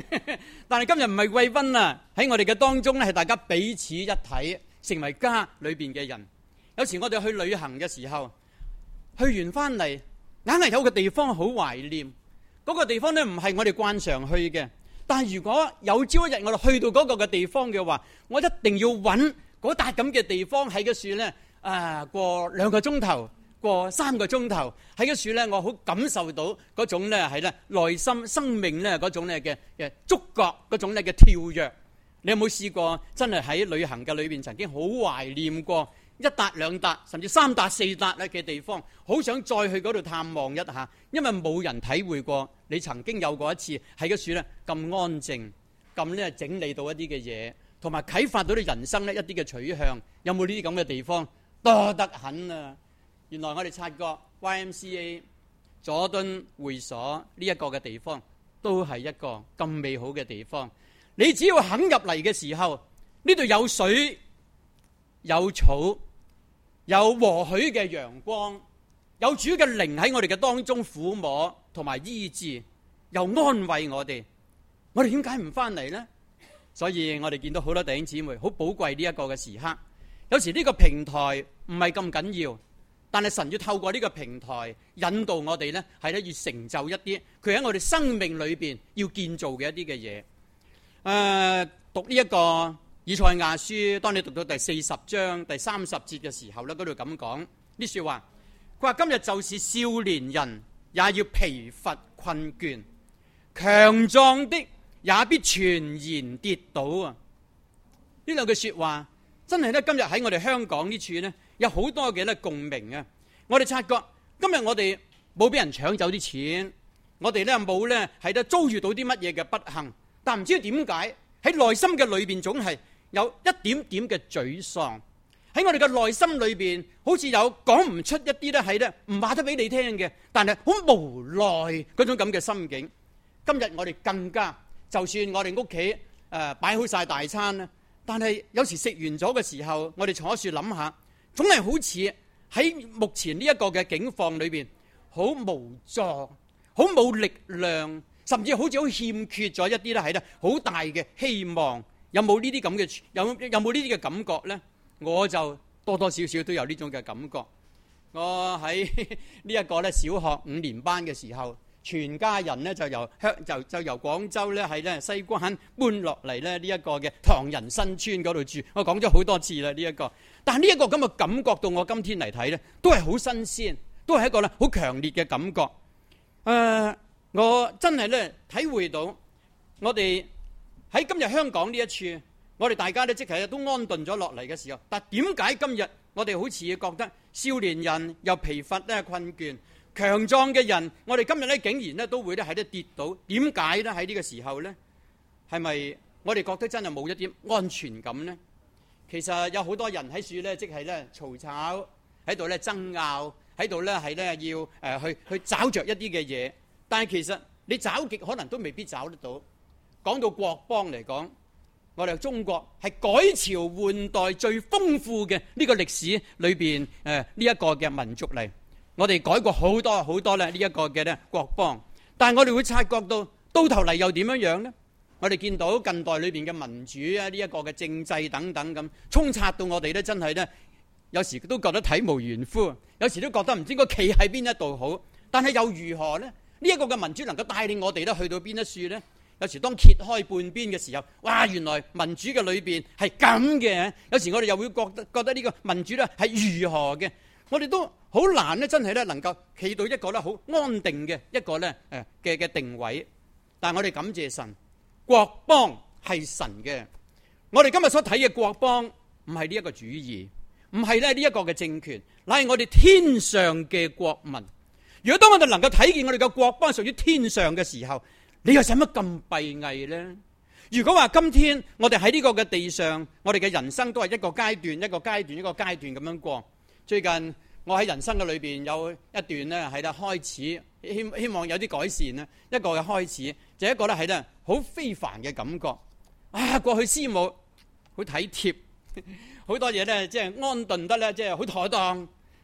但係今日唔係貴賓啊，喺我哋嘅當中咧，係大家彼此一體，成為家裏邊嘅人。有時我哋去旅行嘅時候，去完翻嚟，硬係有個地方好懷念。嗰個地方咧唔係我哋慣常去嘅，但係如果有朝一日我哋去到嗰個嘅地方嘅話，我一定要揾嗰笪咁嘅地方喺個樹咧，過2個鐘頭，過3個鐘頭喺個樹咧，我好感受到嗰種咧係咧內心生命咧嗰種咧嘅觸覺，嗰種咧嘅跳躍。你有冇試過真係喺旅行嘅裏邊曾經好懷念過1笪2笪甚至3笪4笪咧嘅地方，好想再去嗰度探望一下，因為冇人體會過你曾經有過一次喺個樹咧咁安靜，咁咧整理到一啲嘅嘢，同埋啟發到你人生咧一啲嘅取向。有冇呢啲咁嘅地方？多得很啊！原來我哋察覺 YMCA 佐敦會所呢一個嘅地方都係一個咁美好嘅地方。你只要肯入嚟嘅時候，呢度有水有草，有和煦嘅陽光，有主嘅靈喺我哋嘅當中撫摸同埋醫治，又安慰我哋。我哋點解唔翻嚟呢？所以我哋見到好多弟兄姊妹好寶貴呢一個嘅時刻。有時呢個平台唔係咁緊要，但係神要透過呢個平台引導我哋呢，係咧要成就一啲佢喺我哋生命裏邊要建造嘅一啲嘅嘢。讀呢一個以賽亞書，當你讀到第40章第30節嘅時候咧，嗰度咁講呢說話，佢話今日就是少年人也要疲乏困倦，強壯的也必全然跌倒啊！呢兩句說話真係咧，今日喺我哋香港呢處呢，有好多嘅咧共鳴啊！我哋察覺今日我哋冇俾人搶走啲錢，我哋咧冇咧係咧遭遇到啲乜嘢嘅不幸。但唔知點解喺內心嘅裏邊總係有一點點嘅沮喪，喺我哋嘅內心裏邊好似有講唔出一啲咧係咧唔話得俾你聽嘅，但係好無奈嗰種咁嘅心境。今日我哋更加，就算我哋屋企擺好晒大餐啦，但係有時食完咗嘅時候，我哋坐喺度諗下，總係好似喺目前呢一個嘅境況裏邊好無助，好冇力量。甚至好似好欠缺咗一啲咧，係咧好大嘅希望。有冇呢啲咁嘅有冇呢啲嘅感覺呢？我就多多少少都有呢種嘅感覺。我喺呢一個咧小學5年班嘅時候，全家人咧就由廣州咧係咧西關搬落嚟咧呢一個嘅唐人新村嗰度住。我講咗好多次啦呢一個，但係呢一個咁嘅感覺到我今天嚟睇咧，都係好新鮮，都係一個咧好強烈嘅感覺。我真係咧體會到，我哋喺今日香港呢一處，我哋大家咧即係都安頓咗落嚟嘅時候，但點解今日我哋好似覺得少年人又疲乏咧困倦，強壯嘅人，我哋今日咧竟然咧都會咧喺度跌倒？點解咧喺呢個時候咧？係咪我哋覺得真係冇一啲安全感呢？其實有好多人喺處咧，即係咧嘈吵，喺度咧爭拗，喺度咧係咧要去找着一啲嘅嘢。但係其實你找極可能都未必找得到。講到國邦嚟講，我哋中國係改朝換代最豐富嘅呢個歷史裏邊呢一個嘅民族嚟。我哋改過好多好多咧呢一個嘅咧國邦，但係我哋會察覺到頭嚟又點樣樣呢？我哋見到近代裏邊嘅民主啊，呢一個嘅政制等等咁沖刷到我哋咧，真係咧有時都覺得體無完膚，有時都覺得唔知應該企喺邊一度好。但係又如何呢？呢一個嘅民主能夠帶領我哋咧去到邊一處呢？有時當揭開半邊嘅時候，哇！原來民主嘅裏邊係咁嘅。有時我哋又會覺得呢個民主咧係如何嘅？我哋都好難咧，真係咧能夠企到一個咧好安定嘅一個咧嘅定位。但係我哋感謝神，國邦係神嘅。我哋今日所睇嘅國邦唔係呢一個主義，唔係咧呢一個嘅政權，乃係我哋天上嘅國民。如果當我哋能夠睇見我哋嘅國邦屬於天上嘅時候，你又使乜咁閉翳呢？如果話今天我哋喺呢個嘅地上，我哋嘅人生都係一個階段一個階段一個階段咁樣過。最近我喺人生嘅裏邊有一段呢係啦開始，希望有啲改善呢。一個嘅開始就一個咧係咧好非凡嘅感覺。過去師母好體貼，好多嘢咧即係安頓得咧即係好妥當。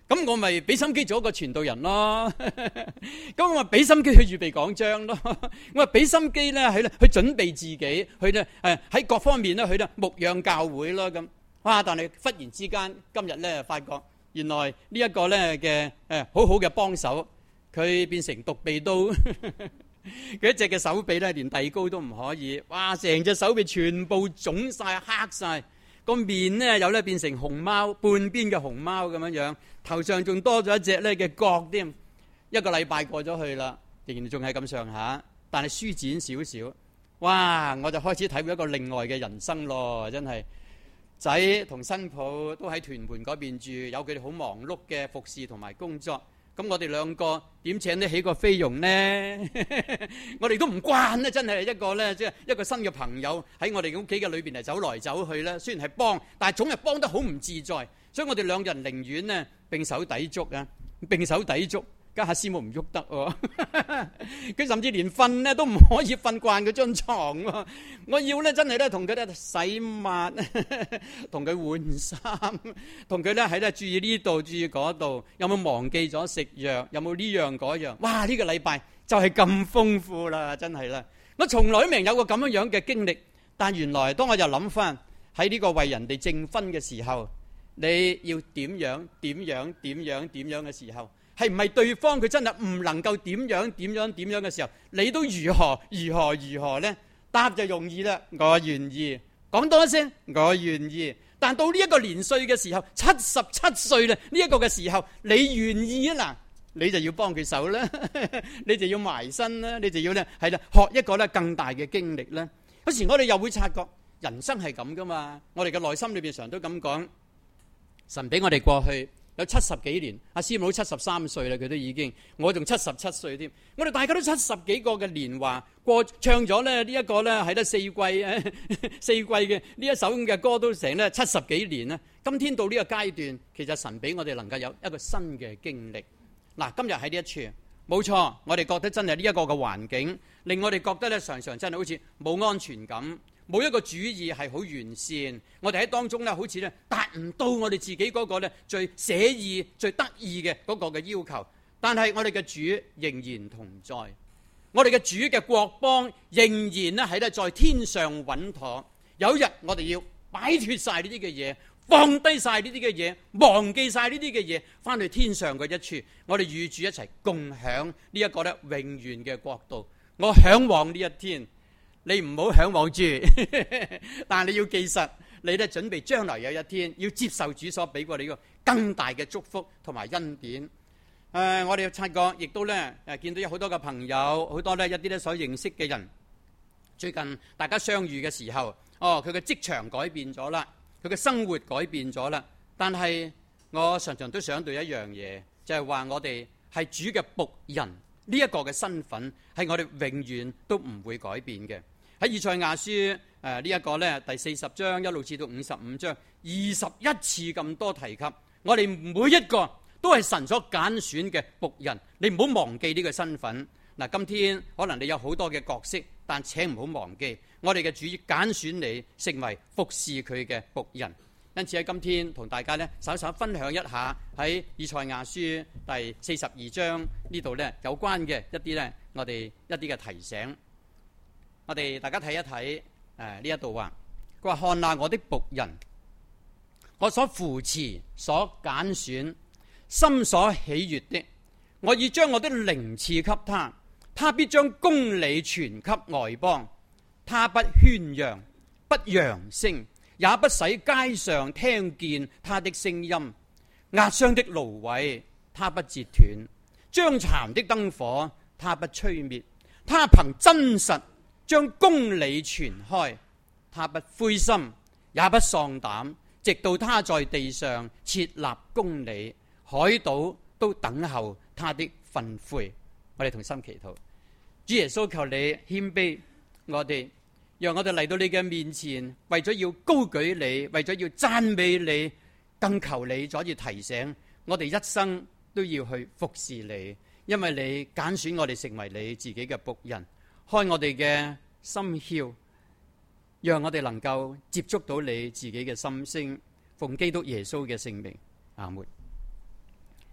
咁我咪俾心機做一個傳道人咯。咁我咪俾心機去預備講章咯。我咪俾心機咧去準備自己，去咧喺各方面咧去咧牧養教會咯。咁哇！但係忽然之間今日咧發覺，原來呢一個咧嘅好好嘅幫手，佢變成獨臂刀。佢一隻嘅手臂咧連遞高都唔可以，哇！成隻手臂全部腫晒黑晒，個面呢又咧變成熊貓，半邊嘅熊貓咁樣樣，頭上仲多咗一隻咧嘅角添。一個禮拜過咗去啦，仍然仲係咁上下，但係舒展少少，哇！我就開始體會一個另外嘅人生咯，真係。仔同新抱都喺屯門嗰邊住，有佢哋好忙碌嘅服侍同埋工作。咁我哋兩個點請得起個菲傭呢？我哋都唔慣咧，真係一個咧，即係一個新嘅朋友喺我哋屋企嘅裏邊嚟走來走去咧。雖然係幫，但係總係幫得好唔自在，所以我哋兩個人寧願呢並手抵觸啊，並手抵觸。家下師母唔喐得喎，佢甚至連瞓咧都唔可以瞓慣嗰張床喎。我要咧真係咧同佢咧洗抹，同佢換衫，同佢咧喺度注意呢度注意嗰度，有冇忘記咗食藥，有冇呢樣嗰樣。哇！呢個禮拜就係咁豐富啦，真係啦。我從來都未有過咁樣嘅經歷，但原來當我又諗翻喺呢個為人哋證婚嘅時候，你要點樣嘅時候，係唔係對方佢真係唔能夠點樣嘅時候，你都如何呢？答就容易啦，我願意。講多一聲，我願意。但到呢一個年歲嘅時候，77歲啦，呢一個嘅時候，你願意啊嗱，你就要幫佢手啦，你就要埋身啦，你就要咧係啦，學一個咧更大嘅經歷啦。有時我哋又會察覺人生係咁噶嘛，我哋嘅內心裏邊常都咁講，神俾我哋過去有70幾年，阿師母都73歲啦，佢都已經，我仲77歲添。我哋大家都70幾個嘅年華過，唱咗咧呢一個咧係得4季嘅呢一首咁嘅歌都成咧70幾年啦。今天到呢個階段，其實神俾我哋能夠有一個新嘅經歷。嗱，今日喺呢一處，冇錯，我哋覺得真係呢一個嘅環境，令我哋覺得咧常常真係好似冇安全感。冇一個主意係好完善，我哋喺當中咧，好似咧達唔到我哋自己嗰個咧最寫意、最得意嘅嗰個嘅要求。但係我哋嘅主仍然同在，我哋嘅主嘅國邦仍然咧喺咧在天上穩妥。有一日我哋要擺脫晒呢啲嘅嘢，放低晒呢啲嘅嘢，忘記晒呢啲嘅嘢，翻去天上嘅一處，我哋與主一齊共享呢一個咧永遠嘅國度。我向往呢一天。你唔好向往住，但係你要記實，你咧準備將來有一天要接受主所俾過你個更大嘅祝福同埋恩典。我哋察覺亦都咧見到有好多嘅朋友，好多咧一啲咧所認識嘅人，最近大家相遇嘅時候，佢嘅職場改變咗啦，佢嘅生活改變咗啦。但係我常常都想到一樣嘢，就係話我哋係主嘅僕人，呢一個嘅身份係我哋永遠都唔會改變嘅。喺以賽亞書呢一個咧第40章一路至到55章21次咁多提及，我哋每一個都係神所揀選嘅僕人，你唔好忘記呢個身份。嗱，今天可能你有好多嘅角色，但請唔好忘記，我哋嘅主揀選你成為服侍佢嘅僕人。因此喺今天同大家咧稍稍分享一下喺以賽亞書第42章呢度咧有關嘅一啲咧我哋一啲嘅提醒。我哋大家睇一睇呢一度話，佢話看哪我的僕人，我所扶持、所揀選、心所喜悅的，我已將我的靈賜給他，他必將公理傳給外邦，他不喧嚷，不揚聲，也不使街上聽見他的聲音。壓傷的蘆葦他不折斷，將殘的燈火他不吹滅，他憑真實將公理傳開，他不灰心也不喪膽，直到他在地上設立公理，海島都等候他的訓誨。我哋同心祈禱，主耶穌，求你謙卑我哋，讓我哋嚟到你嘅面前，為咗要高舉你，為咗要讚美你，更求你再次提醒我哋一生都要去服侍你，因為你揀選我哋成為你自己嘅僕人。開我哋嘅心竅，讓我哋能夠接觸到你自己嘅心聲，奉基督耶穌嘅聖名，阿門。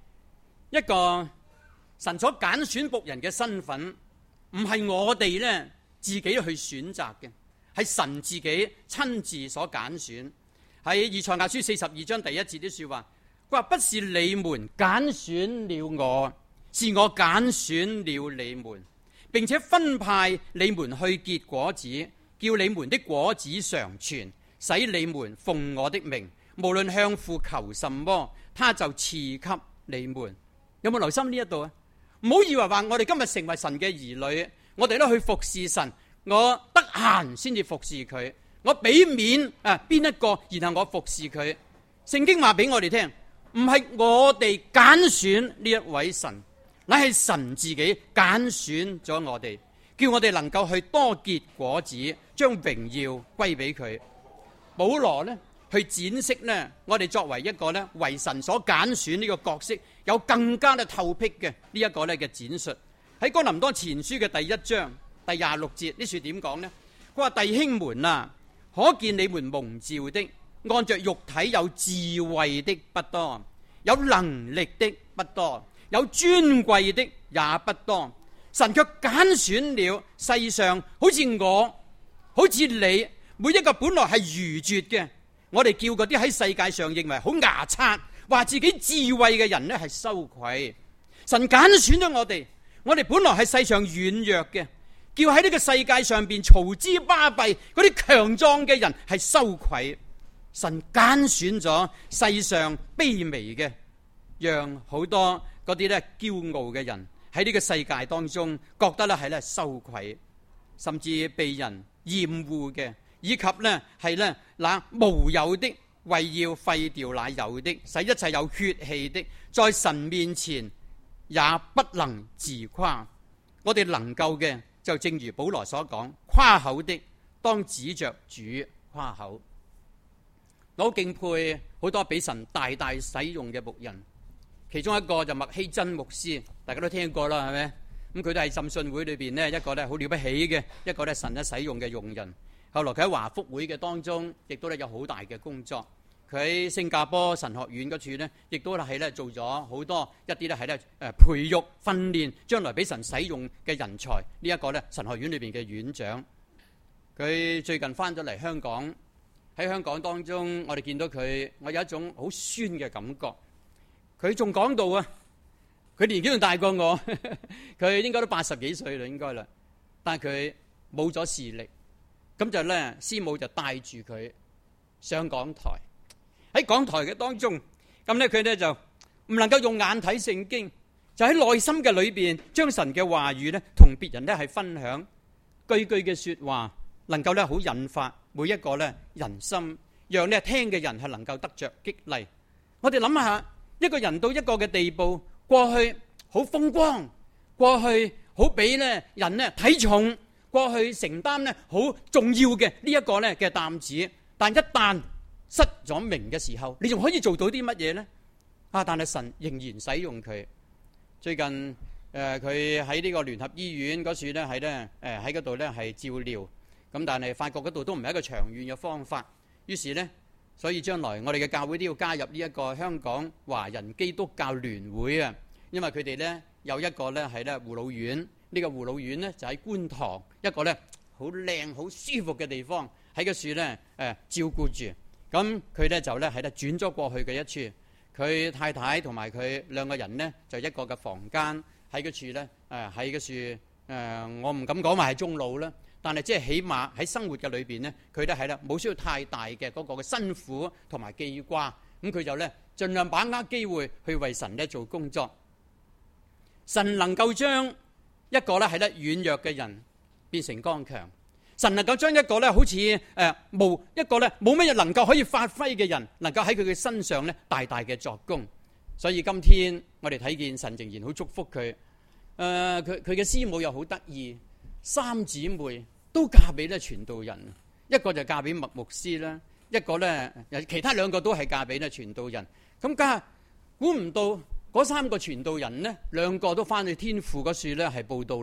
一個神所揀選僕人嘅身份，唔係我哋咧自己去選擇嘅，係神自己親自所揀選。喺以賽亞書42章第1節啲說話，佢話不是你們揀選了我，是我揀選了你們，並且分派你們去結果子，叫你們的果子常存，使你們奉我的名，無論向父求什麼，他就賜給你們。有冇留心呢一度啊？唔好以為話我哋今日成為神嘅兒女，我哋都去服侍神，我得閒先至服侍佢，我俾面邊一個，然後我服侍佢。聖經話俾我哋聽，唔係我哋揀選呢一位神，乃係神自己揀選咗我哋，叫我哋能夠去多結果子，將榮耀歸俾佢。保羅呢去展示呢，我哋作為一個呢為神所揀選呢個角色，有更加嘅透辟嘅呢一個呢嘅展述。喺哥林多前書嘅第1章第26節，呢處點講呢？佢話弟兄們啊，可見你們蒙召的，按着肉體有智慧的不多，有能力的不多，有尊貴的也不多。神卻揀選了世上好似我，好似你，每一個本來係愚拙嘅，我哋叫嗰啲喺世界上認為好牙刷，話自己智慧嘅人呢係羞愧。神揀選咗我哋，我哋本來係世上軟弱嘅，叫喺呢個世界上邊嘈之巴閉嗰啲強壯嘅人係羞愧。神揀選咗世上卑微嘅，讓好多嗰啲咧驕傲嘅人喺呢個世界當中覺得咧係咧羞愧，甚至被人厭惡嘅，以及呢係呢那無有的，為要廢掉那有的，使一切有血氣的，在神面前也不能自誇。我哋能夠嘅就正如保羅所講，誇口的當指着主誇口。我好敬佩好多俾神大大使用嘅僕人，其中一個就麥希真牧師，大家都聽過啦，係咪？咁佢都係浸信會裏邊呢一個咧好了不起嘅一個咧神咧使用嘅用人。後來佢喺華福會嘅當中，亦都咧有好大嘅工作。佢喺新加坡神學院嗰處呢，亦都係咧做咗好多一啲咧係咧培育訓練將來俾神使用嘅人才。呢一個咧神學院裏邊嘅院長，佢最近翻咗嚟香港。喺香港當中，我哋見到佢，我有一種好酸嘅感覺。佢仲講到啊，佢年紀仲大過我，佢應該都80幾歲啦，應該啦。但係佢冇咗視力，咁就咧師母就帶住佢上講台。喺講台嘅當中，咁咧佢咧就唔能夠用眼睇聖經，就喺內心嘅裏邊將神嘅話語咧同別人咧係分享，句句嘅說話能夠咧好引發每一個咧人心，讓咧聽嘅人係能夠得着激勵。我哋諗下，一個人到一個嘅地步，過去好風光，過去好俾咧人咧睇重，過去承擔咧好重要嘅呢一個咧嘅擔子，但一旦失咗名嘅時候，你仲可以做到啲乜嘢呢？但係神仍然使用佢。最近佢喺呢個聯合醫院嗰處咧係咧喺嗰度咧係照料，咁但係發覺嗰度都唔係一個長遠嘅方法，於是呢，所以將來我哋嘅教會都要加入呢一個香港華人基督教聯會啊，因為佢哋呢有一個呢係咧護老院，呢個護老院呢就喺觀塘一個呢好靚好舒服嘅地方，喺個處呢照顧住。咁佢咧就咧喺度轉咗過去嘅一處，佢太太同埋佢兩個人呢，就一個嘅房間喺嗰處咧，喺嗰處我唔敢講話係中老啦，但係即係起碼喺生活嘅裏邊呢，佢都係啦冇需要太大嘅嗰個嘅辛苦同埋記掛，咁佢就咧盡量把握機會去為神咧做工作。神能夠將一個咧係咧軟弱嘅人變成剛強。神能夠將一個咧好似冇一個咧冇乜嘢能夠可以發揮嘅人，能夠喺佢嘅身上咧大大嘅作工。所以今天我哋睇見神仍然好祝福佢。佢嘅師母又好得意，3姊妹都嫁俾咧傳道人，一個就嫁俾麥牧師啦，一個咧其他2個都係嫁俾咧傳道人。咁家下估唔到嗰3個傳道人呢，2個都翻去天父嗰處咧係報道啦。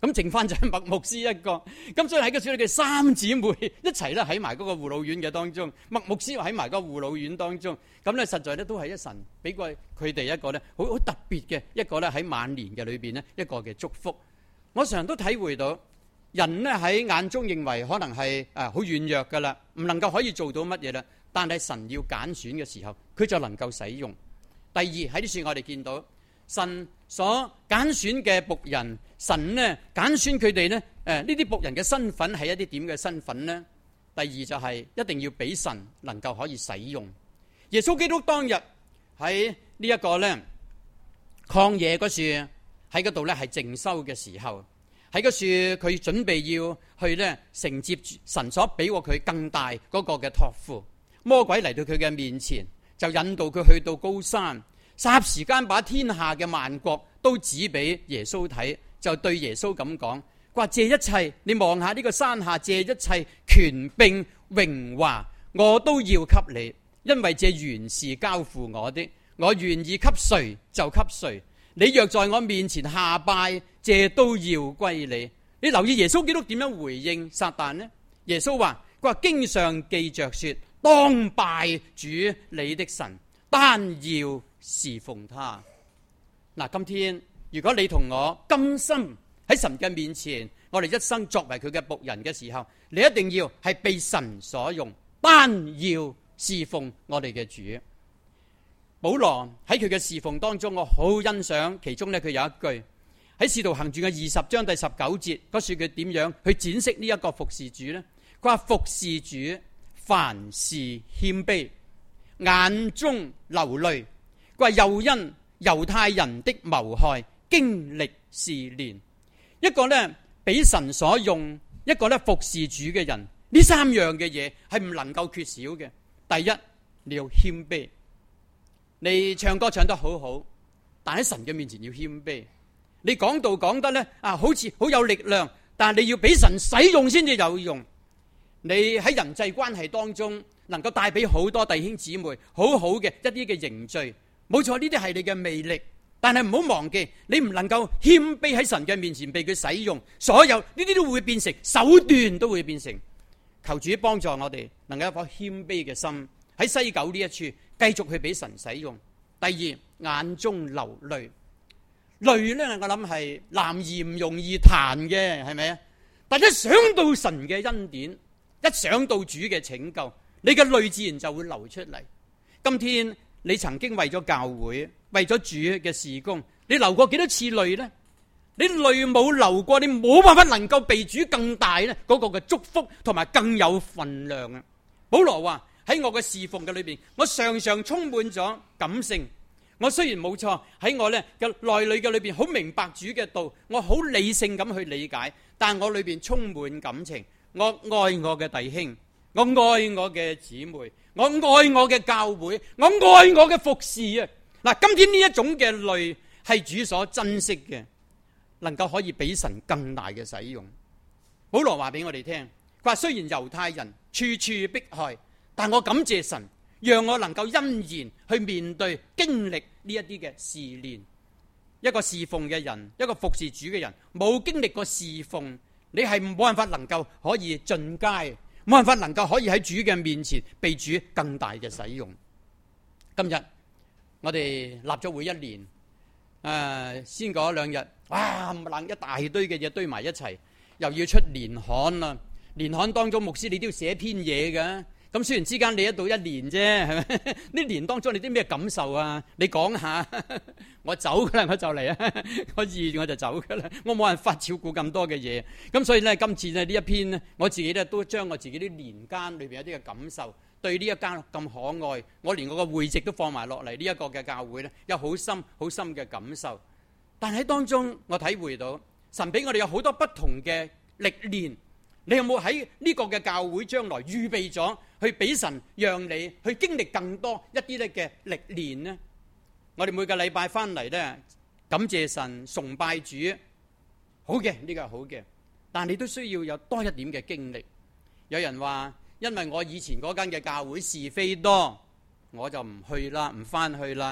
咁剩翻就係麥牧師一個。咁所以喺個書裏嘅三姊妹一齊咧喺埋嗰個護老院嘅當中，麥牧師又喺埋嗰個護老院當中。咁咧實在咧都係一神俾過佢哋一個咧好特別嘅一個咧喺晚年嘅裏邊呢一個嘅祝福。我常都體會到人呢喺眼中認為可能係好軟弱噶啦，唔能夠可以做到乜嘢啦。但係神要揀選嘅時候，佢就能夠使用。第二喺啲書我哋見到神所揀選嘅僕人，神呢揀選佢哋呢呢啲僕人嘅身份係一啲點嘅身份呢？第二就係一定要俾神能夠可以使用。耶穌基督當日喺呢一個呢曠野嗰處喺嗰度呢係靜修嘅時候，喺嗰處佢準備要去呢承接神所俾過佢更大嗰個嘅託付。魔鬼嚟到佢嘅面前，就引導佢去到高山，霎時間把天下嘅萬國都指俾耶穌睇，就對耶穌咁講：佢話這一切，你望下呢個山下，這一切權柄榮華，我都要給你，因為這原是交付我的，我願意給誰就給誰。你若在我面前下拜，這都要歸你。你留意耶穌基督點樣回應撒旦呢？耶穌話：佢話經上記着說，當拜主你的神，單要侍奉他。嗱，今天如果你同我甘心喺神嘅面前，我哋一生作為佢嘅僕人嘅時候，你一定要係被神所用，單要侍奉我哋嘅主。保羅喺佢嘅侍奉當中，我好欣賞其中呢，佢有一句喺《使徒行傳》嘅20章第19節嗰處，佢點樣去展釋呢一個服侍主呢？佢話服侍主，凡事謙卑，眼中流淚。佢話又因猶太人的謀害，經歷試煉。一個呢俾神所用，一個呢服侍主嘅人，呢三樣嘅嘢係唔能夠缺少嘅。第一，你要謙卑。你唱歌唱得好好，但喺神嘅面前要謙卑。你講道講得呢好似好有力量，但係你要俾神使用先至有用。你喺人際關係當中能夠帶俾好多弟兄姊妹好好嘅一啲嘅凝聚，冇錯，呢啲係你嘅魅力。但係唔好忘記，你唔能夠謙卑喺神嘅面前被佢使用，所有呢啲都會變成手段，都會變成。求主幫助我哋能夠有一顆謙卑嘅心，喺西九呢一處繼續去俾神使用。第二，眼中流淚。淚呢，我諗係男兒唔容易彈嘅，係咪啊？但一想到神嘅恩典，一想到主嘅拯救，你嘅淚自然就會流出嚟。今天你曾經為咗教會，為咗主嘅事工，你流過幾多次淚呢？你淚冇流過，你冇辦法能夠被主更大呢嗰個嘅祝福同埋更有分量啊！保羅話喺我嘅侍奉嘅裏邊，我常常充滿咗感性。我雖然冇錯喺我呢嘅內裏嘅裏邊好明白主嘅道，我好理性咁去理解，但我裏邊充滿感情。我愛我嘅弟兄，我愛我嘅姊妹，我愛我嘅教會，我愛我嘅服侍啊！嗱，今天呢一種嘅淚係主所珍惜嘅，能夠可以俾神更大嘅使用。保羅話俾我哋聽，佢話雖然猶太人處處迫害，但我感謝神，讓我能夠欣然去面對經歷呢一啲嘅試煉。一個侍奉嘅人，一個服侍主嘅人，冇經歷過侍奉，你係冇辦法能夠可以進階，冇辦法能夠可以喺主嘅面前被主更大嘅使用。今日我哋立咗會1年，先嗰2日，哇，一大堆嘅嘢堆埋一齊，又要出年刊啦。年刊當中，牧師你都要寫篇嘢㗎。咁雖然之間你喺度1年啫，係咪？呢年當中你啲咩感受啊？你講下。我走噶啦，我就嚟啊！我2月我就走噶啦，我冇辦法照顧咁多嘅嘢。咁所以呢，今次呢一篇呢，我自己呢都將我自己啲年間裏邊有啲嘅感受，對呢一間咁可愛，我連我個會籍都放埋落嚟呢一個嘅教會呢，有好深好深嘅感受。但喺當中，我體會到神俾我哋有好多不同嘅歷練。你有冇喺呢個嘅教會將來預備咗去俾神讓你去經歷更多一啲咧嘅歷練呢？我哋每個禮拜翻嚟呢，感謝神，崇拜主，好嘅，呢個係好嘅。但你都需要有多一點嘅經歷。有人話，因為我以前嗰間嘅教會是非多，我就唔去啦，唔翻去啦。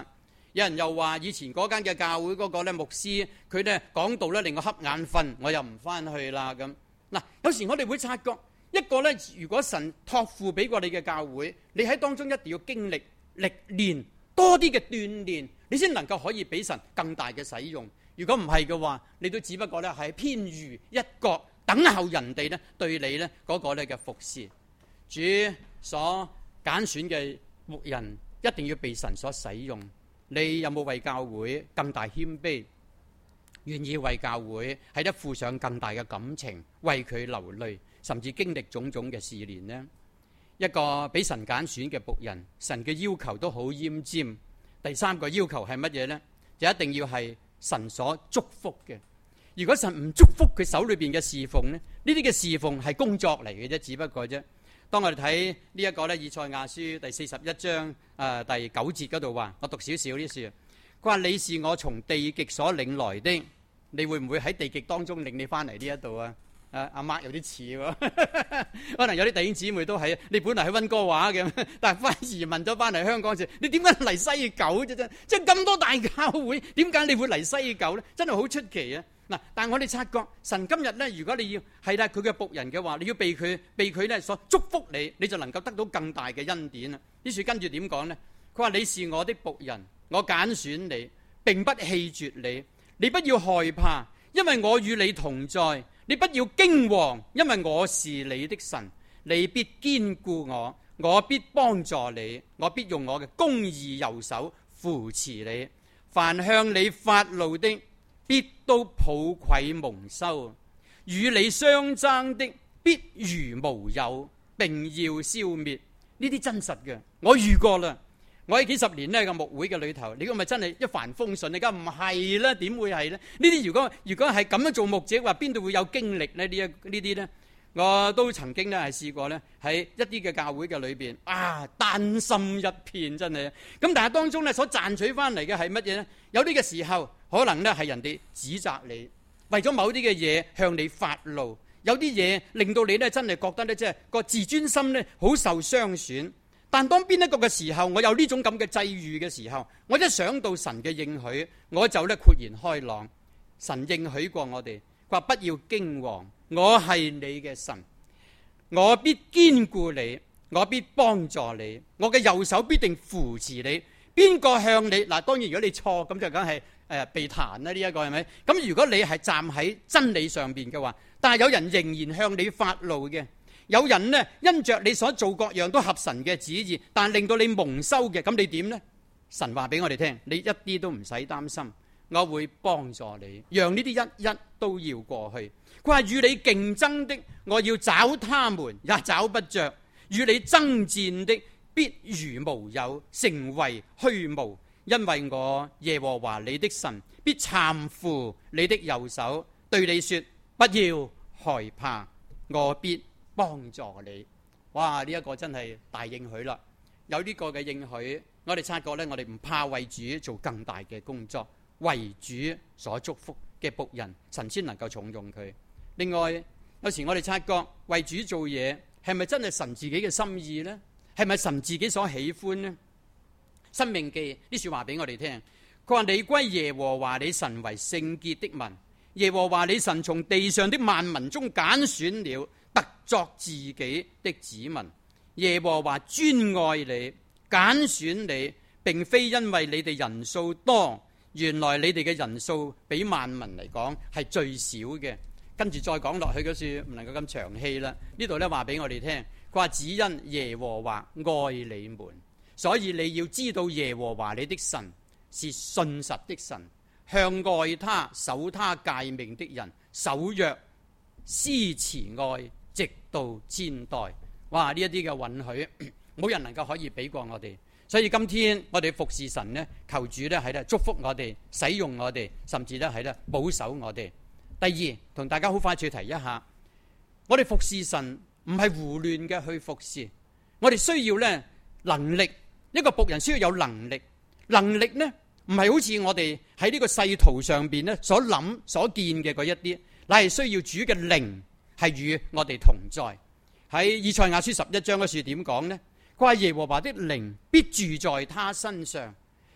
有人又話以前嗰間嘅教會嗰個咧牧師，佢咧講道咧令我瞌眼瞓，我又唔翻去啦咁。嗱，有時我哋會察覺一個咧，如果神託付俾過你嘅教會，你喺當中一定要經歷歷練，多啲嘅鍛鍊，你先能夠可以俾神更大嘅使用。如果唔係嘅話，你都只不過咧係偏於一角，等候人哋咧對你咧嗰個咧嘅服侍。主所揀選嘅牧人一定要被神所使用。你有冇為教會更大謙卑，願意為教會喺度付上更大嘅感情，為佢流淚，甚至經歷種種嘅試煉呢？一個俾神揀選嘅僕人，神嘅要求都好奄尖。第三個要求係乜嘢呢？就一定要係神所祝福嘅。如果神唔祝福佢手裏邊嘅侍奉呢，呢啲嘅侍奉係工作嚟嘅啫，只不過啫。當我哋睇呢一個咧，以賽亞書第41章第9節嗰度話，我讀少少呢書。佢話：你是我從地極所領來的，你會唔會喺地極當中領你翻嚟呢一度啊？阿媽有啲似喎，可能有啲弟兄姊妹都係，你本嚟喺溫哥華嘅，但係移民咗翻嚟香港時，你點解嚟西九啫？真即係咁多大教會，點解你會嚟西九咧？真係好出奇啊！嗱，但係我哋察覺神今日咧，如果你要係啦佢嘅僕人嘅話，你要被佢咧所祝福你，你就能夠得到更大嘅恩典啊！呢處跟住點講咧？佢話：你是我的僕人，我揀選你，並不棄絕你。你不要害怕，因為我與你同在。你不要驚惶，因為我是你的神。你必堅固我，我必幫助你，我必用我嘅公義右手扶持你。凡向你發怒的，必都抱愧蒙羞；與你相爭的，必如無有，並要消滅。呢啲真實嘅，我遇過啦。我喺幾十年呢個牧會嘅裏頭，你講咪真係一帆風順？你梗唔係啦，點會係呢？呢啲如果係咁樣做牧者，話邊度會有經歷呢？呢啲呢，我都曾經呢係試過呢，喺一啲嘅教會嘅裏邊丹心一片真係。咁但係當中呢，所賺取翻嚟嘅係乜嘢呢？有啲嘅時候可能呢係人哋指責你，為咗某啲嘅嘢向你發怒，有啲嘢令到你呢真係覺得呢，即係個自尊心呢好受傷損。但當邊一個嘅時候，我有呢種咁嘅際遇嘅時候，我一想到神嘅應許，我就咧豁然開朗。神應許過我哋，佢話不要驚惶，我係你嘅神，我必堅固你，我必幫助你，我嘅右手必定扶持你。邊個向你嗱？當然如果你錯，咁就梗係被彈啦。呢一個係咪？咁如果你係站喺真理上邊嘅話，但係有人仍然向你發怒嘅。有人呢，因着你所做各樣都合神嘅旨意，但令到你蒙羞嘅，咁你點呢？神話俾我哋聽，你一啲都唔使擔心，我會幫助你，讓呢啲一一都要過去。佢話與你競爭的，我要找他們也找不着；與你爭戰的，必如無有，成為虛無。因為我耶和華你的神必攙扶你的右手，對你說：不要害怕，我必幫助你。哇！呢一個真係大應許啦。有呢個嘅應許，我哋察覺呢，我哋唔怕為主做更大嘅工作，為主所祝福嘅僕人，神先能夠重用佢。另外，有時我哋察覺為主做嘢係咪真係神自己嘅心意呢？係咪神自己所喜歡呢？申命記呢說話俾我哋聽，佢話：你歸耶和華你神為聖潔的民，耶和華你神從地上的萬民中揀選了，特作自己的子民。耶和華專愛你，揀選你，並非因為你哋人數多，原來你哋嘅人數比萬民嚟講係最少嘅。跟住再講落去嗰處唔能夠咁長氣啦。呢度咧話俾我哋聽，佢話只因耶和華愛你們，所以你要知道耶和華你的神是信實的神，向愛他守他誡命的人守約施慈愛，直到千代。哇！呢一啲嘅允許，冇人能夠可以俾過我哋。所以今天我哋服侍神呢，求主呢喺度祝福我哋，使用我哋，甚至呢喺度保守我哋。第二，同大家好快脆提一下，我哋服侍神唔係胡亂嘅去服侍，我哋需要呢能力。一個僕人需要有能力，能力呢唔係好似我哋喺呢個世途上邊呢所諗所見嘅嗰一啲，乃係需要主嘅靈係與我哋同在。喺以賽亞書11章嗰處點講呢？佢話耶和華的靈必住在他身上，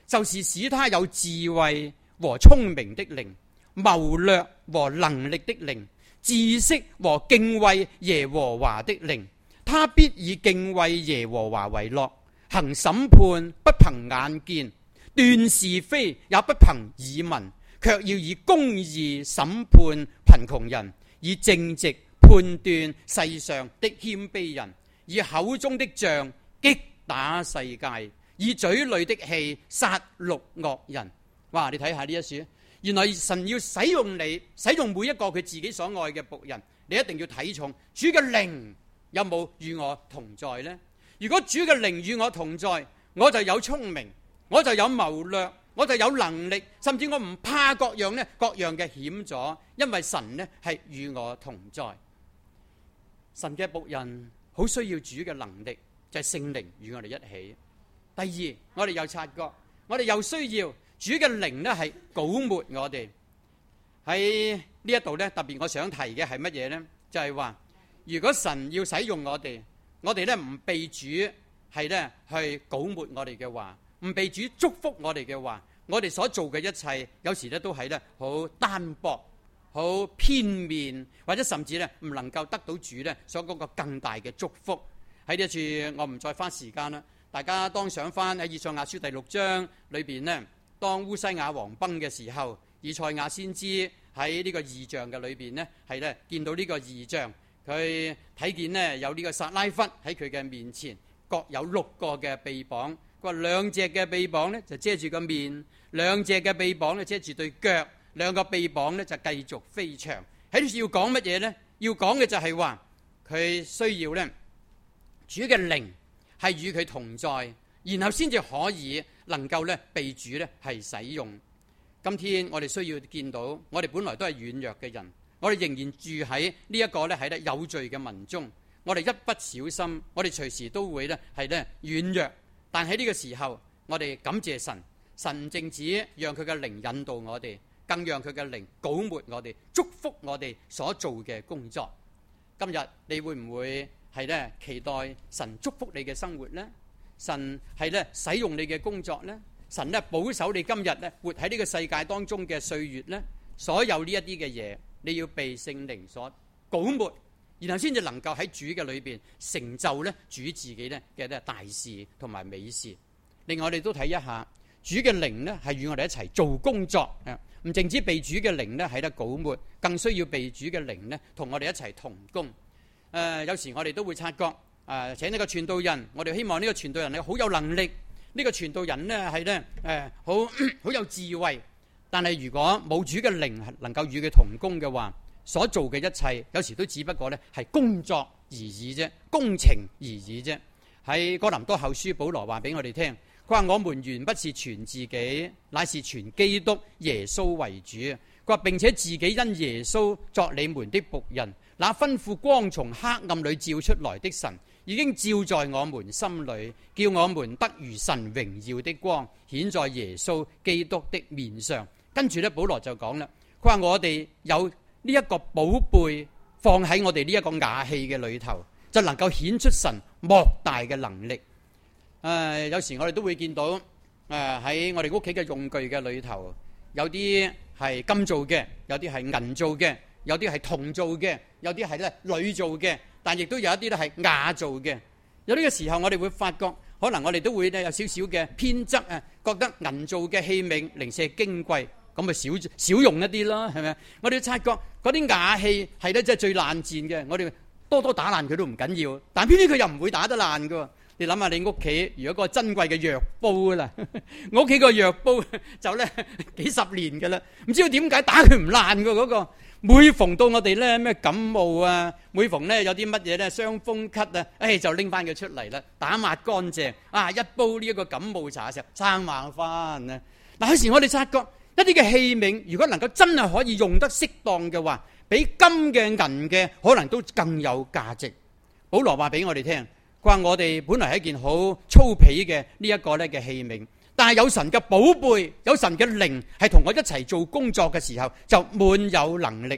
就是使他有智慧和聰明的靈，謀略和能力的靈，知識和敬畏耶和華的靈。他必以敬畏耶和華為樂，行審判不憑眼見，斷是非也不憑耳聞，卻要以公義審判貧窮人，以正直判斷世上的謙卑人，以口中的杖擊打世界，以嘴裏的氣殺戮惡人。哇！你睇下呢一書，原來神要使用你，使用每一個佢自己所愛嘅僕人，你一定要睇重主嘅靈有冇與我同在呢？如果主嘅靈與我同在，我就有聰明，我就有謀略，我就有能力，甚至我唔怕各樣嘅險阻，因為神呢係與我同在。神嘅僕人好需要主嘅能力，就係聖靈與我哋一起。第二，我哋又察覺，我哋又需要主嘅靈呢係膏抹我哋。喺呢一度呢，特別我想提嘅係乜嘢呢？就係話，如果神要使用我哋呢唔被主係呢去膏抹我哋嘅話，唔被主祝福我哋嘅話，我哋所做嘅一切有時呢都係呢好單薄、好片面，或者甚至呢唔能夠得到主呢所嗰個更大嘅祝福。喺呢一處我唔再花時間啦，大家當想翻喺以賽亞書第6章裏邊呢，當烏西雅王崩嘅時候，以賽亞先知喺呢個異象嘅裏邊呢係呢見到呢個異象。佢睇見呢有呢個撒拉弗喺佢嘅面前，各有6個嘅臂膀。佢話2隻嘅臂膀呢就遮住個面，2隻嘅臂膀呢遮住對腳，2個臂膀呢就繼續飛翔。喺呢處要講乜嘢呢？要講嘅就係話佢需要呢主嘅靈係與佢同在，然後先至可以能夠呢被主呢係使用。今天我哋需要見到，我哋本來都係軟弱嘅人。我哋仍然住喺呢一個咧係咧有罪嘅民中，我哋一不小心，我哋隨時都會咧係咧軟弱。但喺呢個時候，我哋感謝神，神唔淨止讓佢嘅靈引導我哋，更讓佢嘅靈膏抹我哋，祝福我哋所做嘅工作。今日你會唔會係咧期待神祝福你嘅生活呢？神係咧使用你嘅工作呢？神咧保守你今日咧活喺呢個世界當中嘅歲月呢？所有呢一啲嘅嘢，你要被聖靈所膏抹，然後先至能夠喺主嘅裏邊成就咧主自己咧嘅大事同埋美事。另外我哋都睇一下主嘅靈咧係與我哋一齊做工作，唔淨止被主嘅靈咧喺度膏抹，更需要被主嘅靈咧同我哋一齊同工。有時我哋都會察覺請呢個傳道人，我哋希望呢個傳道人咧好有能力，呢個傳道人咧係咧好有智慧。但係如果冇主嘅靈能夠與佢同工嘅話，所做嘅一切有時都只不過咧係工作而已啫，工程而已啫。喺哥林多後書，保羅話俾我哋聽，佢話我們原不是傳自己，乃是傳基督耶穌為主。佢話並且自己因耶穌作你們的僕人，那吩咐光從黑暗裏照出來的神，已經照在我們心裏，叫我們得如神榮耀的光顯在耶穌基督的面上。跟住咧，保羅就講啦，佢話我哋有呢一個寶貝放喺我哋呢一個瓦器嘅裏頭，就能夠顯出神莫大嘅能力。有時我哋都會見到喺我哋屋企嘅用具嘅裏頭，有啲係金做嘅，有啲係銀做嘅，有啲係銅做嘅，有啲係咧鋁做嘅，但亦都有一啲咧係瓦做嘅。有呢個時候，我哋會發覺，可能我哋都會咧有少少嘅偏執啊，覺得銀做嘅器皿零舍矜貴。咁咪少用一啲咯，係咪？我哋察覺嗰啲瓦器係咧，即係最爛賤嘅。我哋多打爛佢都唔緊要，但偏偏佢又唔會打得爛㗎。你諗下，你屋企如果個珍貴嘅藥煲啦，我屋企個藥煲就咧幾十年㗎啦，唔知道點解打佢唔爛㗎嗰個。每逢到我哋咧咩感冒啊，每逢咧有啲乜嘢咧傷風咳啊，就拎翻佢出嚟啦，打抹乾淨啊，一煲呢一個感冒茶嘅時候生猛翻啊！嗱，有時我哋察覺。一啲嘅器皿，如果能夠真係可以用得適當嘅話，比金嘅銀嘅可能都更有價值。保羅話俾我哋聽，佢話我哋本來係一件好粗鄙嘅呢一個咧嘅器皿，但係有神嘅寶貝，有神嘅靈係同我一齊做工作嘅時候，就滿有能力啦。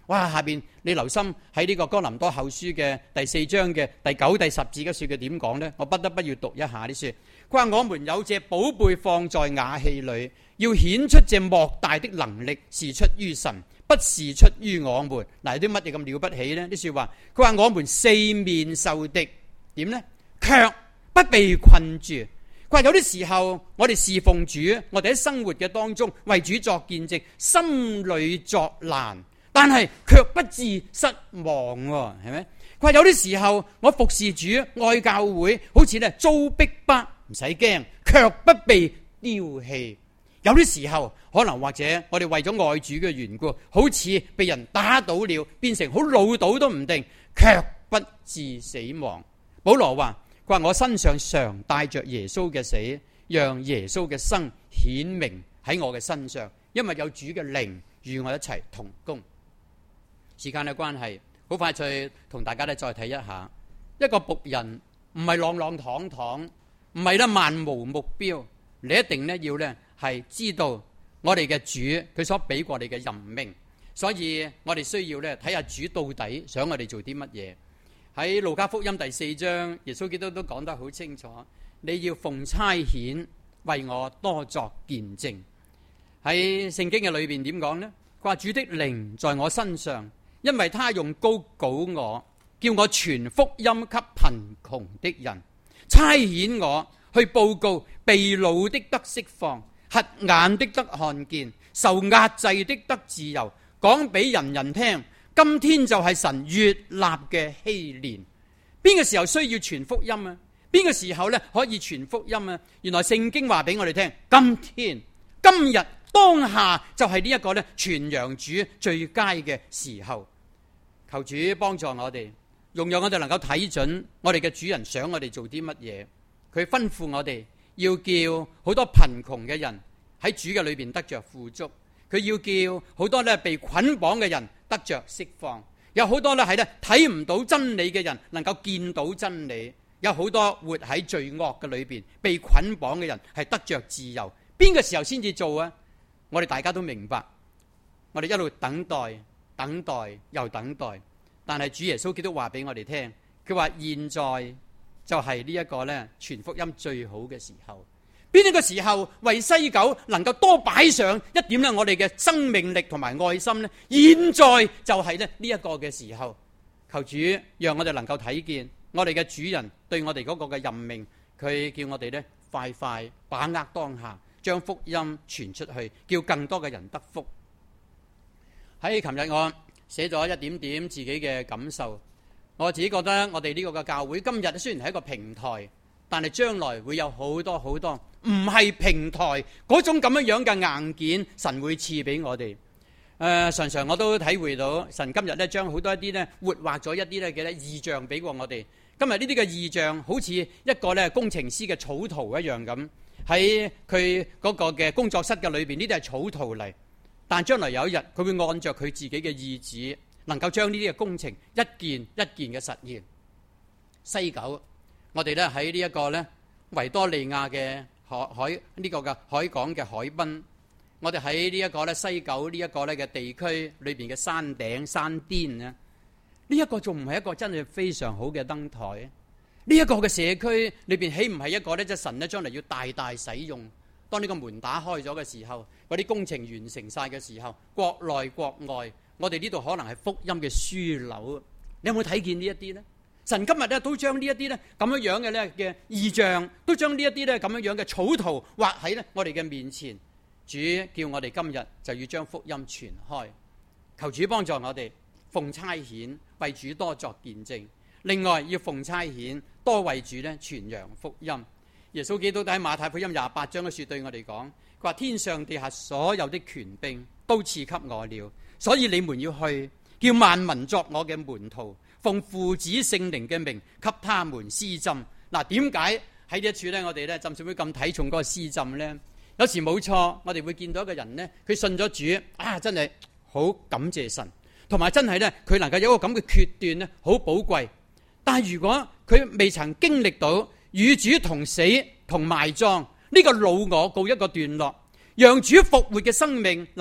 哇！下邊你留心喺呢個哥林多後書嘅第4章嘅第9、第10節嘅說佢點講呢？我不得不要讀一下啲說。佢話我們有這寶貝放在瓦器裏，要顯出這莫大的能力是出於神，不是出於我們。嗱，有啲乜嘢咁了不起呢？啲說話，佢話我們四面受敵，點呢？卻不被困住。佢話有啲時候我哋侍奉主，我哋喺生活嘅當中為主作見證，心裏作難，但係卻不致失望，係咪？佢話有啲時候我服侍主愛教會，好似咧遭逼迫，唔使驚，卻不被丟棄。有啲時候可能或者我哋為咗愛主嘅緣故，好似被人打倒了，變成好老倒都唔定，卻不致死亡。保羅話，佢話我身上常帶着耶穌嘅死，讓耶穌嘅生顯明喺我嘅身上，因為有主嘅靈與我一齊同工。時間嘅關係，好快脆同大家咧再睇一下，一個僕人唔係朗朗堂堂，唔係咧漫無目標，你一定咧要咧係知道我哋嘅主佢所俾過你嘅任命，所以我哋需要咧睇下主到底想我哋做啲乜嘢。喺路加福音第4章，耶穌基督都講得好清楚，你要奉差遣為我多作見證。喺聖經嘅裏邊點講呢？佢話主的靈在我身上，因為他用膏膏我，叫我傳福音給貧窮的人，差遣我去報告被擄的得釋放，瞎眼的得看見，受壓制的得自由，講俾人人聽。今天就係神悅納嘅禧年。邊個時候需要傳福音啊？邊個時候咧可以傳福音啊？原來聖經話俾我哋聽，今天、今日、當下就係呢一個咧傳揚主最佳嘅時候。求主幫助我哋，容讓我哋能夠睇準我哋嘅主人想我哋做啲乜嘢。佢吩咐我哋要叫好多貧窮嘅人喺主嘅裏邊得着富足，佢要叫好多咧被捆綁嘅人得着釋放，有好多咧係咧睇唔到真理嘅人能夠見到真理，有好多活喺罪惡嘅裏邊被捆綁嘅人係得着自由。邊個時候先至做啊？我哋大家都明白，我哋一路等待等待又等待，但係主耶穌基督話俾我哋聽，佢話現在就係呢一個咧傳福音最好嘅時候。邊一個時候為西九能夠多擺上一點咧我哋嘅生命力同埋愛心呢？現在就係咧呢一個嘅時候。求主讓我哋能夠睇見我哋嘅主人對我哋嗰個嘅任命，佢叫我哋咧快快把握當下，將福音傳出去，叫更多嘅人得福。喺琴日我寫咗一點點自己嘅感受，我自己覺得我哋呢個嘅教會今日雖然係一個平台，但係將來會有好多好多唔係平台嗰種咁樣嘅硬件，神會賜俾我哋。常常我都體會到神今日咧將好多一啲咧活畫咗一啲咧嘅異象俾過我哋。今日呢啲嘅異象好似一個咧工程師嘅草圖一樣咁，喺佢嗰個嘅工作室嘅裏邊，呢啲係草圖嚟。但將來有一日佢會按照佢自己嘅意志，能夠將呢啲嘅工程一件一件嘅實現。西九，我哋咧喺呢一個咧維多利亞嘅海呢個嘅海港嘅海濱，我哋喺呢一個咧西九呢一個咧嘅地區裏邊嘅山頂山巔咧，呢一個仲唔係一個真係非常好嘅燈台？呢一個嘅社區裏邊豈唔係一個咧即係神咧將來要大大使用？當呢個門打開咗嘅時候，嗰啲工程完成晒嘅時候，國內國外，我哋呢度可能係福音嘅樞紐。你有冇睇見呢一啲呢？神今日咧都將呢一啲咧咁樣樣嘅咧嘅異象，都將呢一啲咧咁樣樣嘅草圖畫喺咧我哋嘅面前。主叫我哋今日就要將福音傳開，求主幫助我哋奉差遣為主多作見證。另外要奉差遣多為主咧傳揚福音。耶穌基督喺馬太福音28章嘅說對我哋講，佢話天上地下所有的權柄都賜給我了，所以你們要去，叫萬民作我嘅門徒，奉父子聖靈嘅名給他們施浸。嗱，點解喺呢一處咧，我哋咧浸信會咁睇重嗰個施浸咧？有時冇錯，我哋會見到一個人咧，佢信咗主啊，真係好感謝神，同埋真係咧佢能夠有一個咁嘅決斷咧，好寶貴。但係如果佢未曾經歷到與主同死同埋葬呢個老我告一個段落，讓主復活嘅生命能夠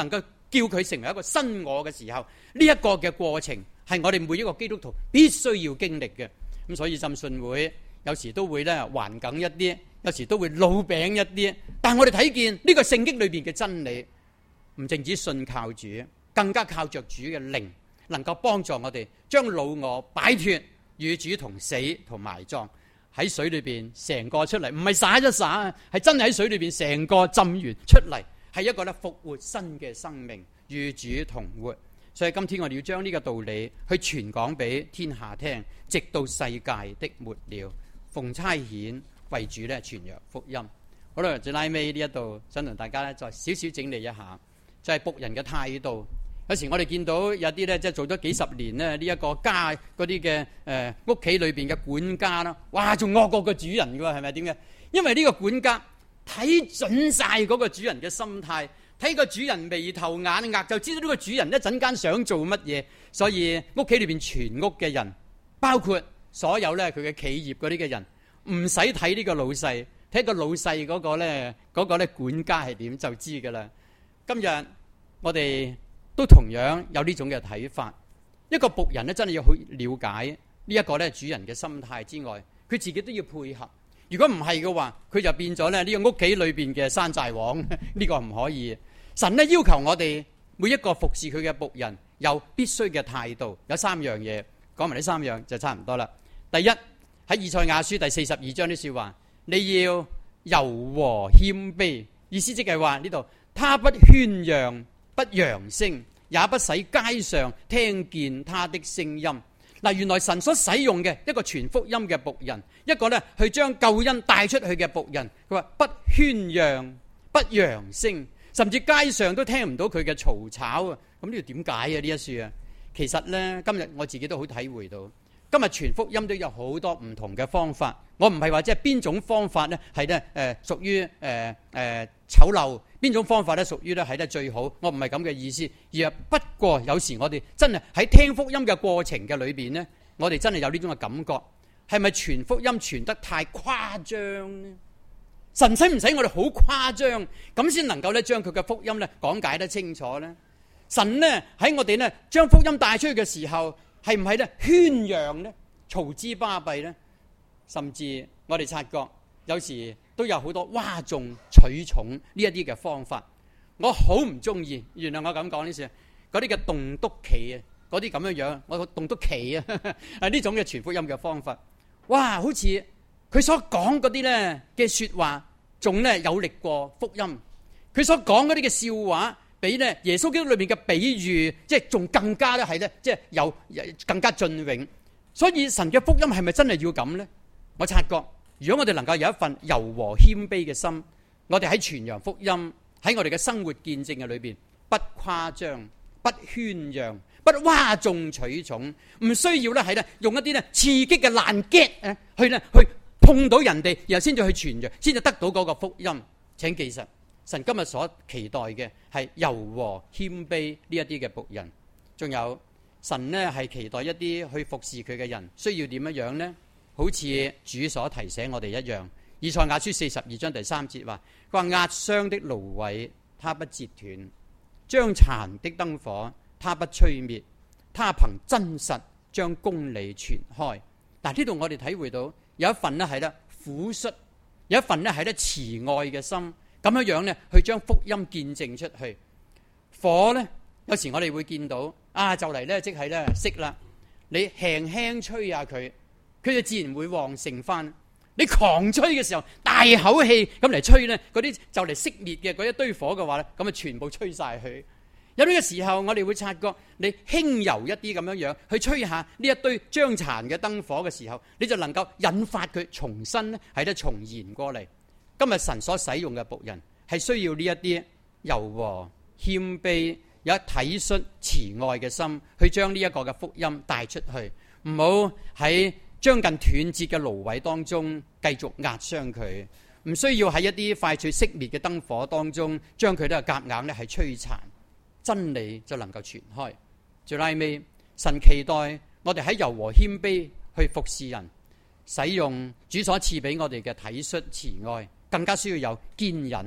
叫佢成為一個新我嘅時候，呢一個嘅過程係我哋每一個基督徒必須要經歷嘅。咁所以浸信會有時都會咧頑梗一啲，有時都會老餅一啲，但係我哋睇見呢個聖經裏邊嘅真理，唔淨止信靠主，更加靠着主嘅靈，能夠幫助我哋將老我擺脫，與主同死同埋葬，喺水裏邊成個出嚟，唔係灑一灑，係真係喺水裏邊成個浸完出嚟，係一個咧復活新嘅生命，與主同活。所以今天我哋要將呢個道理去傳講俾天下聽，直到世界的末了，奉差遣為主咧傳揚福音。好啦，最拉尾呢一度想同大家咧再少少整理一下，就係僕人嘅態度。有時我哋見到有啲咧即係做咗幾十年咧呢一個家嗰啲嘅屋企裏邊嘅管家啦，哇仲惡過個主人噶喎，係咪點嘅？因為呢個管家睇準晒嗰個主人嘅心態，睇個主人眉頭眼額就知道呢個主人一陣間想做乜嘢，所以屋企裏邊全屋嘅人，包括所有咧佢嘅企業嗰啲嘅人，唔使睇呢個老細，睇個老細嗰個咧管家係點就知噶啦。今日我哋都同樣有呢種嘅睇法，一個僕人咧真係要去了解呢一個咧主人嘅心態之外，佢自己都要配合。如果唔係嘅話，佢就變咗咧呢個屋企裏邊嘅山寨王，呢個唔可以。神咧要求我哋每一個服侍佢嘅僕人有必須嘅態度，有3樣嘢，講埋呢3樣就差唔多啦。第一，喺以賽亞書第42章啲說話，你要柔和謙卑，意思即係話呢度，他不喧嚷，不揚聲，也不使街上聽見他的聲音。嗱，原來神所使用嘅一個傳福音嘅僕人，一個咧去將救恩帶出去嘅僕人，佢話不喧嚷，不揚聲，甚至街上都聽唔到佢嘅嘈吵啊！咁呢個點解啊？呢一書啊，其實咧今日我自己都好體會到，今日傳福音都有好多唔同嘅方法。我唔係話即係邊種方法咧係咧屬於醜陋，邊種方法咧屬於咧係得最好。我唔係咁嘅意思，而係不過有時我哋真係喺聽福音嘅過程嘅裏邊呢，我哋真係有呢種嘅感覺，係咪傳福音傳得太誇張呢？神使唔使我哋好誇張咁先能夠咧將佢嘅福音咧講解得清楚呢？神呢喺我哋呢將福音帶出去嘅時候，係唔係咧宣揚呢？嘈之巴閉呢？甚至我哋察覺有時都有好多嘩眾取寵呢一啲嘅方法，我好唔中意。原來我咁講呢事，嗰啲嘅棟篤企啊，嗰啲咁樣樣，我棟篤企啊，係呢種嘅傳福音嘅方法。哇，好似佢所講嗰啲咧嘅說話，仲咧有力過福音。佢所講嗰啲嘅笑話，比咧耶穌基督裏面嘅比喻，即係仲更加咧係咧，即係有更加雋永。所以神嘅福音係咪真係要咁咧？我察覺，如果我哋能夠有一份柔和謙卑嘅心，我哋喺傳揚福音，喺我哋嘅生活見證嘅裏邊，不誇張，不喧嚷，不嘩眾取寵，唔需要咧係咧用一啲咧刺激嘅爛 get 去碰到人哋，然後先至去傳揚，先至得到嗰個福音。請記實，神今日所期待嘅係柔和謙卑呢一啲嘅僕人，仲有神呢係期待一啲去服侍佢嘅人，需要點樣樣呢？好似主所提醒我哋一樣，以賽亞書42章第3節話：佢話壓傷的蘆葦，他不折斷；將殘的燈火，他不吹滅。他憑真實將公理傳開。但呢度我哋體會到有一份呢係咧撫恤，有一份呢係咧慈愛嘅心，咁樣樣呢去將福音見證出去。火呢，有時我哋會見到啊，就嚟呢即係呢熄啦，你輕輕吹下佢。佢就自然會旺盛翻。你狂吹嘅時候，大口氣咁嚟吹呢，嗰啲就嚟熄滅嘅嗰一堆火嘅話呢，咁啊全部吹晒去。有呢個時候，我哋會察覺你輕柔一啲咁樣樣去吹下呢一堆將殘嘅燈火嘅時候，你就能夠引發佢重新呢係得重燃過嚟。今日神所使用嘅僕人係需要呢一啲柔和謙卑、有體恤慈愛嘅心，去將呢一個嘅福音帶出去，唔好喺將近斷節嘅蘆葦當中繼續壓傷佢，唔需要喺一啲快脆熄滅嘅燈火當中將佢咧夾硬咧係摧殘，真理就能夠傳開。最拉尾，神期待我哋喺柔和謙卑去服侍人，使用主所賜俾我哋嘅體恤慈愛，更加需要有堅忍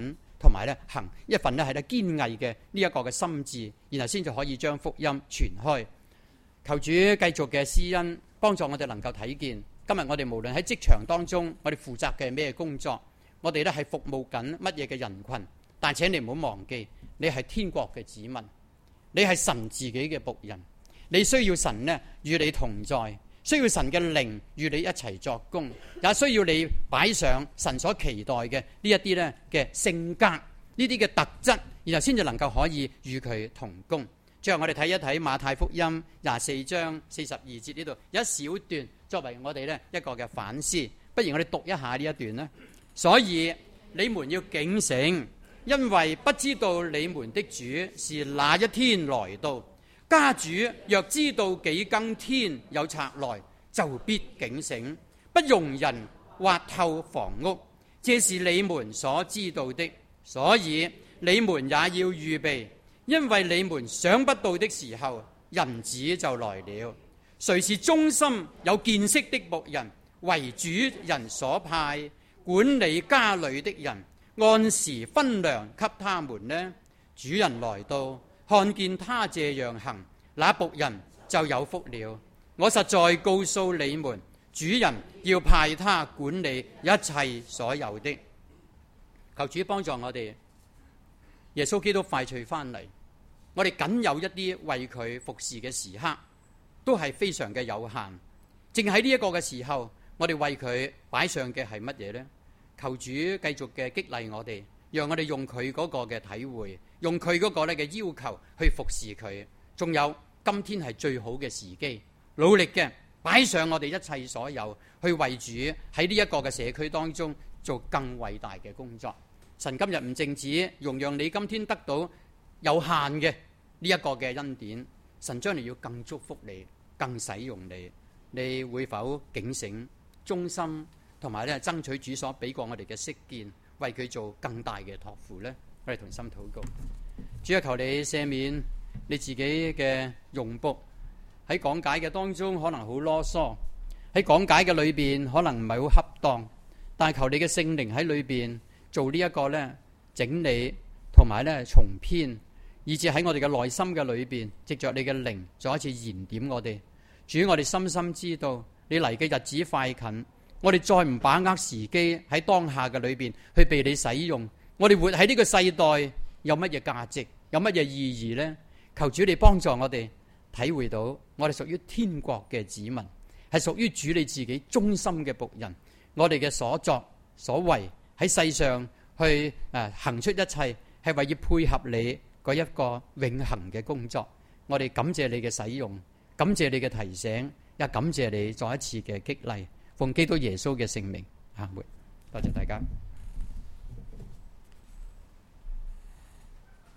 同埋咧行一份咧係咧堅毅嘅呢一個嘅心志，然後先至可以將福音傳開。求主繼續嘅施恩，幫助我哋能夠睇見今日我哋無論喺職場當中，我哋負責嘅咩工作，我哋咧係服務緊乜嘢嘅人群。但請你唔好忘記，你係天國嘅子民，你係神自己嘅僕人，你需要神呢與你同在，需要神嘅靈與你一齊作工，也需要你擺上神所期待嘅呢一啲咧嘅性格，呢啲嘅特質，然後先至能夠可以與佢同工。最後我哋睇一睇馬太福音24章42節呢度有一小段作為我哋呢一個嘅反思，不如我哋讀一下呢一段呢。所以你們要警醒，因為不知道你們的主是哪一天來到。家主若知道幾更天有賊來，就必警醒，不容人挖透房屋。這是你們所知道的，所以你們也要預備，因為你們想不到的時候，人子就來了。誰是忠心有見識的僕人，為主人所派，管理家裏的人，按時分糧給他們呢？主人來到，看見他這樣行，那僕人就有福了。我實在告訴你們，主人要派他管理一切所有的。求主幫助我哋，耶穌基督快脆翻嚟，我哋僅有一啲為佢服侍嘅時刻，都係非常嘅有限。正喺呢一個嘅時候，我哋為佢擺上嘅係乜嘢呢？求主繼續嘅激勵我哋，讓我哋用佢嗰個嘅體會，用佢嗰個咧嘅要求去服侍佢。仲有今天係最好嘅時機，努力嘅擺上我哋一切所有，去為主喺呢一個嘅社區當中做更偉大嘅工作。神今日唔淨止容讓你今天得到有限嘅呢一個嘅恩典，神將來要更祝福你，更使用你。你會否警醒、忠心，同埋咧爭取主所俾過我哋嘅識見，為佢做更大嘅託付呢？我哋同心禱告。主啊，求你赦免你自己嘅用僕喺講解嘅當中可能好囉嗦，喺講解嘅裏邊可能唔係好恰當，但係求你嘅聖靈喺裏邊做呢一個咧整理同埋咧重編，以至喺我哋嘅內心嘅裏邊，藉着你嘅靈再一次燃點我哋。主，我哋深深知道你嚟嘅日子快近，我哋再唔把握時機喺當下嘅裏邊去被你使用，我哋活喺呢個世代有乜嘢價值，有乜嘢意義呢？求主你幫助我哋體會到，我哋屬於天國嘅子民，係屬於主你自己忠心嘅僕人。我哋嘅所作所為喺世上去行出一切，係為要配合你嗰一個永恆嘅工作。我哋感謝你嘅使用，感謝你嘅提醒，也感謝你再一次嘅激勵。奉基督耶穌嘅聖名，阿門。多謝大家。